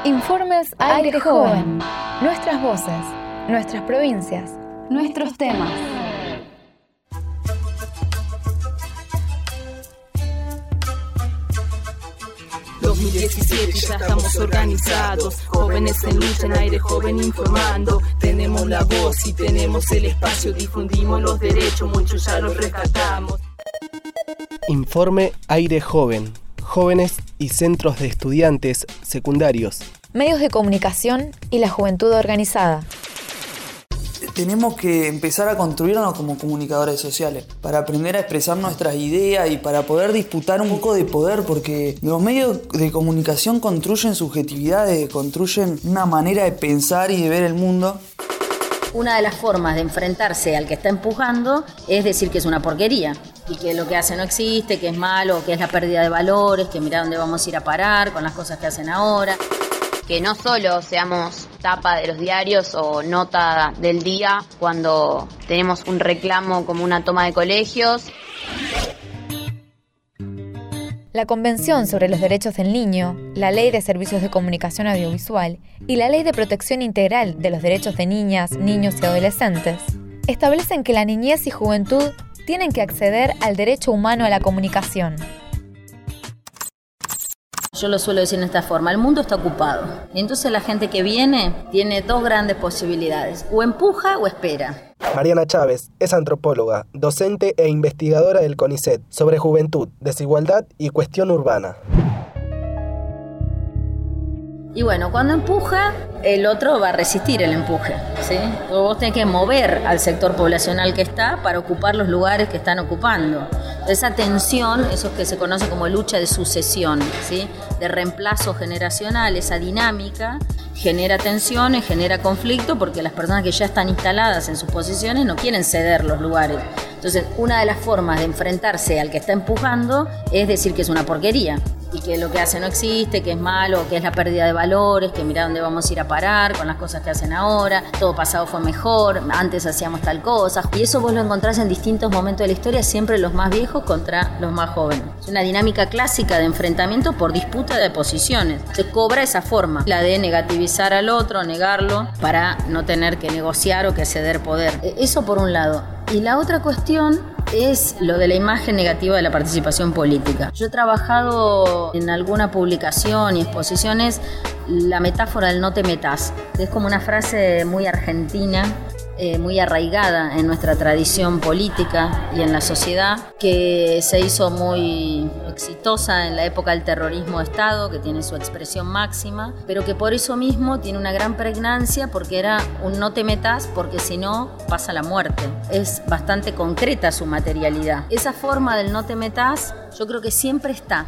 Informes Aire Joven. Nuestras voces, nuestras provincias, nuestros temas. Ya estamos organizados, jóvenes en lucha, en Aire Joven informando. Tenemos la voz y tenemos el espacio, difundimos los derechos, muchos ya los rescatamos. Informe Aire Joven. Jóvenes y centros de estudiantes secundarios. Medios de comunicación y la juventud organizada. Tenemos que empezar a construirnos como comunicadores sociales para aprender a expresar nuestras ideas y para poder disputar un poco de poder, porque los medios de comunicación construyen subjetividades, construyen una manera de pensar y de ver el mundo. Una de las formas de enfrentarse al que está empujando es decir que es una porquería y que lo que hace no existe, que es malo, que es la pérdida de valores, que mirá dónde vamos a ir a parar con las cosas que hacen ahora. Que no solo seamos tapa de los diarios o nota del día cuando tenemos un reclamo como una toma de colegios. La Convención sobre los Derechos del Niño, la Ley de Servicios de Comunicación Audiovisual y la Ley de Protección Integral de los Derechos de Niñas, Niños y Adolescentes establecen que la niñez y juventud tienen que acceder al derecho humano a la comunicación. Yo lo suelo decir de esta forma, el mundo está ocupado. Y entonces la gente que viene tiene dos grandes posibilidades, o empuja o espera. Mariana Chávez es antropóloga, docente e investigadora del CONICET sobre juventud, desigualdad y cuestión urbana. Y bueno, cuando empuja, el otro va a resistir el empuje, ¿sí? Vos tenés que mover al sector poblacional que está para ocupar los lugares que están ocupando. Esa tensión, eso que se conoce como lucha de sucesión, ¿sí? De reemplazo generacional, esa dinámica genera tensiones, genera conflicto, porque las personas que ya están instaladas en sus posiciones no quieren ceder los lugares. Entonces, una de las formas de enfrentarse al que está empujando es decir que es una porquería y que lo que hace no existe, que es malo, que es la pérdida de valores, que mirá dónde vamos a ir a parar con las cosas que hacen ahora, todo pasado fue mejor, antes hacíamos tal cosa. Y eso vos lo encontrás en distintos momentos de la historia, siempre los más viejos contra los más jóvenes. Es una dinámica clásica de enfrentamiento por disputa de posiciones. Se cobra esa forma, la de negativizar al otro, negarlo, para no tener que negociar o que ceder poder. Eso por un lado. Y la otra cuestión es lo de la imagen negativa de la participación política. Yo he trabajado en alguna publicación y exposiciones la metáfora del no te metas. Es como una frase muy argentina, muy arraigada en nuestra tradición política y en la sociedad, que se hizo muy exitosa en la época del terrorismo de Estado, que tiene su expresión máxima, pero que por eso mismo tiene una gran pregnancia, porque era un no te metas, porque si no pasa la muerte. Es bastante concreta su materialidad. Esa forma del no te metas yo creo que siempre está.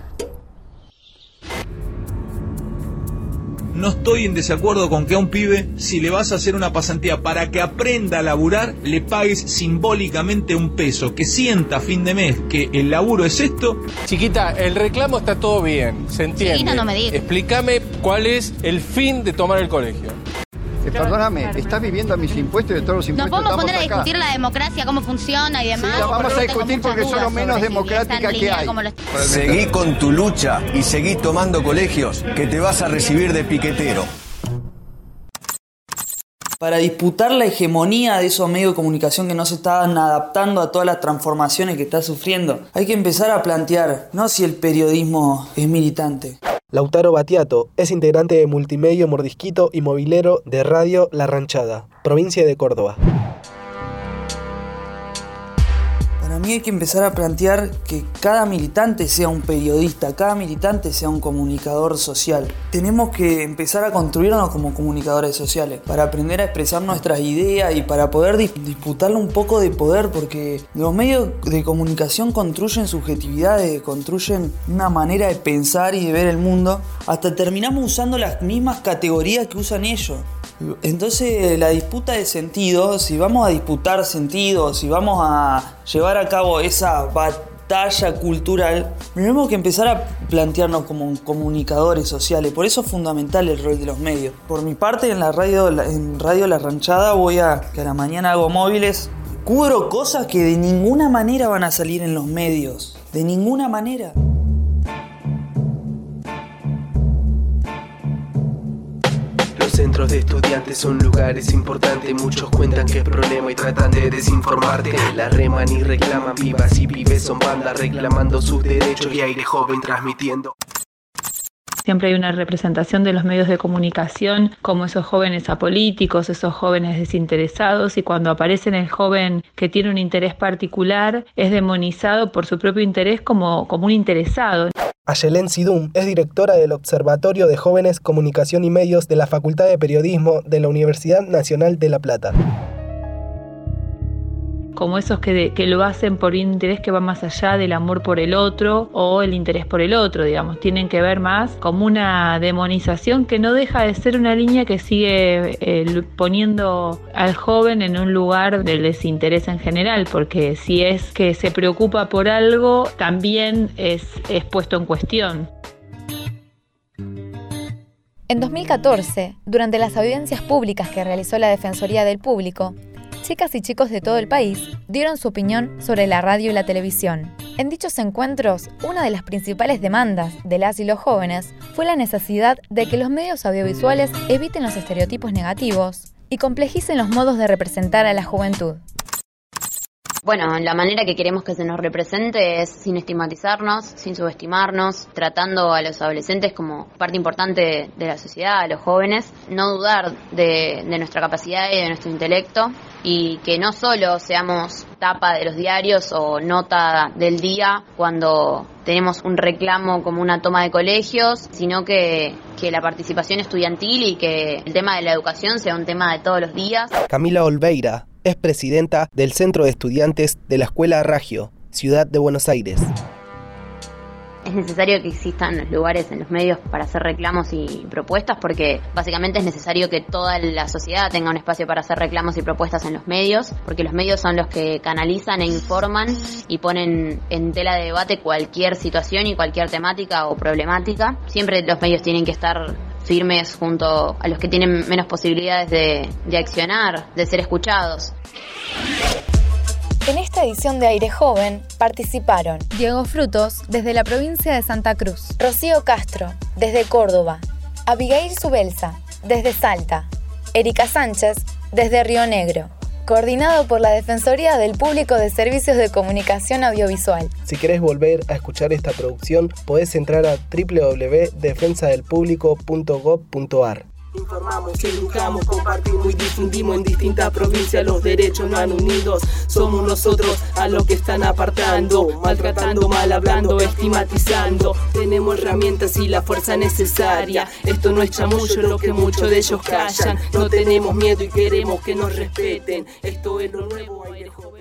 No estoy en desacuerdo con que a un pibe, si le vas a hacer una pasantía para que aprenda a laburar, le pagues simbólicamente $1, que sienta a fin de mes que el laburo es esto. Chiquita, el reclamo está todo bien, se entiende. Chiquita, no me digas. Explícame cuál es el fin de tomar el colegio. Perdóname, estás viviendo a mis impuestos y de todos los impuestos. Nos podemos poner a acá. discutir la democracia, cómo funciona y demás. Sí, la vamos a discutir porque son lo menos democrática que hay. Seguí con tu lucha y seguí tomando colegios, que te vas a recibir de piquetero. Para disputar la hegemonía de esos medios de comunicación que no se estaban adaptando a todas las transformaciones que está sufriendo, hay que empezar a plantear, no si el periodismo es militante. Lautaro Battiato es integrante de Multimedio Mordisquito y movilero de Radio La Ranchada, provincia de Córdoba. Para mí hay que empezar a plantear que cada militante sea un periodista, cada militante sea un comunicador social. Tenemos que empezar a construirnos como comunicadores sociales para aprender a expresar nuestras ideas y para poder disputarle un poco de poder, porque los medios de comunicación construyen subjetividades, construyen una manera de pensar y de ver el mundo, hasta terminamos usando las mismas categorías que usan ellos. Entonces la disputa de sentido, si vamos a disputar sentido, si vamos a llevar a cabo esa batalla cultural, tenemos que empezar a plantearnos como comunicadores sociales. Por eso es fundamental el rol de los medios. Por mi parte, en Radio La Ranchada que a la mañana hago móviles, cubro cosas que de ninguna manera van a salir en los medios, de ninguna manera. centros de estudiantes son lugares importantes. Muchos cuentan que es problema y tratan de desinformarte. La reman y reclaman, pibas y pibes son bandas reclamando sus derechos y Aire Joven transmitiendo. Siempre hay una representación de los medios de comunicación como esos jóvenes apolíticos, esos jóvenes desinteresados, y cuando aparece el joven que tiene un interés particular es demonizado por su propio interés como un interesado. Ayelén Sidum es directora del Observatorio de Jóvenes, Comunicación y Medios de la Facultad de Periodismo de la Universidad Nacional de La Plata. Como esos que lo hacen por un interés que va más allá del amor por el otro o el interés por el otro, digamos. Tienen que ver más como una demonización que no deja de ser una línea que sigue poniendo al joven en un lugar del desinterés en general, porque si es que se preocupa por algo, también es puesto en cuestión. En 2014, durante las audiencias públicas que realizó la Defensoría del Público, chicas y chicos de todo el país dieron su opinión sobre la radio y la televisión. En dichos encuentros, una de las principales demandas de las y los jóvenes fue la necesidad de que los medios audiovisuales eviten los estereotipos negativos y complejicen los modos de representar a la juventud. Bueno, la manera que queremos que se nos represente es sin estigmatizarnos, sin subestimarnos, tratando a los adolescentes como parte importante de la sociedad, a los jóvenes, no dudar de nuestra capacidad y de nuestro intelecto, y que no solo seamos tapa de los diarios o nota del día cuando tenemos un reclamo como una toma de colegios, sino que la participación estudiantil y que el tema de la educación sea un tema de todos los días. Camila Olveira es presidenta del Centro de Estudiantes de la Escuela Ragio, Ciudad de Buenos Aires. Es necesario que existan los lugares en los medios para hacer reclamos y propuestas, porque básicamente es necesario que toda la sociedad tenga un espacio para hacer reclamos y propuestas en los medios, porque los medios son los que canalizan e informan y ponen en tela de debate cualquier situación y cualquier temática o problemática. Siempre los medios tienen que estar firmes junto a los que tienen menos posibilidades de accionar, de ser escuchados. En esta edición de Aire Joven participaron Diego Frutos, desde la provincia de Santa Cruz, Rocío Castro, desde Córdoba, Abigail Subelsa, desde Salta, Erika Sánchez, desde Río Negro. Coordinado por la Defensoría del Público de Servicios de Comunicación Audiovisual. Si querés volver a escuchar esta producción, podés entrar a www.defensadelpublico.gov.ar. Informamos, educamos, compartimos y difundimos en distintas provincias. Los derechos no han unidos, somos nosotros a los que están apartando, maltratando, mal hablando, estigmatizando. Tenemos herramientas y la fuerza necesaria. Esto no es chamullo lo que muchos de ellos callan. No tenemos miedo y queremos que nos respeten. Esto es lo nuevo, Aire Joven.